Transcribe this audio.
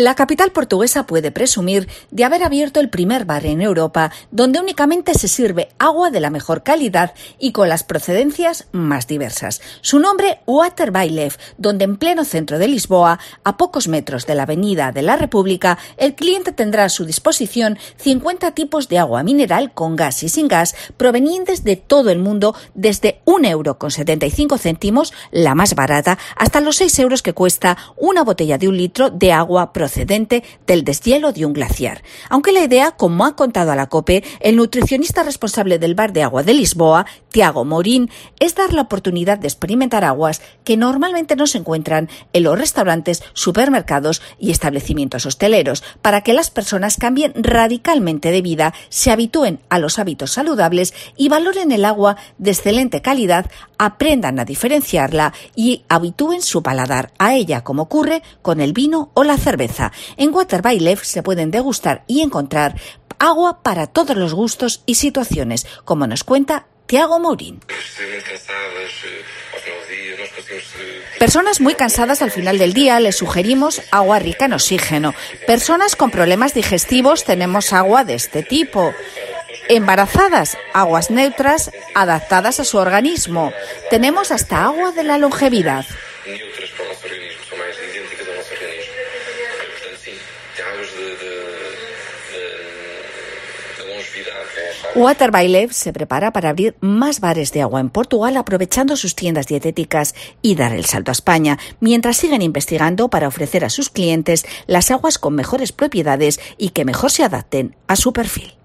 La capital portuguesa puede presumir de haber abierto el primer bar en Europa donde únicamente se sirve agua de la mejor calidad y con las procedencias más diversas. Su nombre, Water by Lev, donde en pleno centro de Lisboa, a pocos metros de la Avenida de la República, el cliente tendrá a su disposición 50 tipos de agua mineral con gas y sin gas provenientes de todo el mundo, desde €1,75, la más barata, hasta los €6 que cuesta una botella de 1 litro de agua procedente del deshielo de un glaciar. Aunque la idea, como ha contado a la COPE, el nutricionista responsable del bar de agua de Lisboa, Tiago Mourín, es dar la oportunidad de experimentar aguas que normalmente no se encuentran en los restaurantes, supermercados y establecimientos hosteleros, para que las personas cambien radicalmente de vida, se habitúen a los hábitos saludables y valoren el agua de excelente calidad, aprendan a diferenciarla y habitúen su paladar a ella, como ocurre con el vino o la cerveza. En Water by Lev se pueden degustar y encontrar agua para todos los gustos y situaciones, como nos cuenta Tiago Mourín. Personas muy cansadas al final del día les sugerimos agua rica en oxígeno. Personas con problemas digestivos tenemos agua de este tipo. Embarazadas, aguas neutras adaptadas a su organismo. Tenemos hasta agua de la longevidad. Water by Lev se prepara para abrir más bares de agua en Portugal, aprovechando sus tiendas dietéticas y dar el salto a España, mientras siguen investigando para ofrecer a sus clientes las aguas con mejores propiedades y que mejor se adapten a su perfil.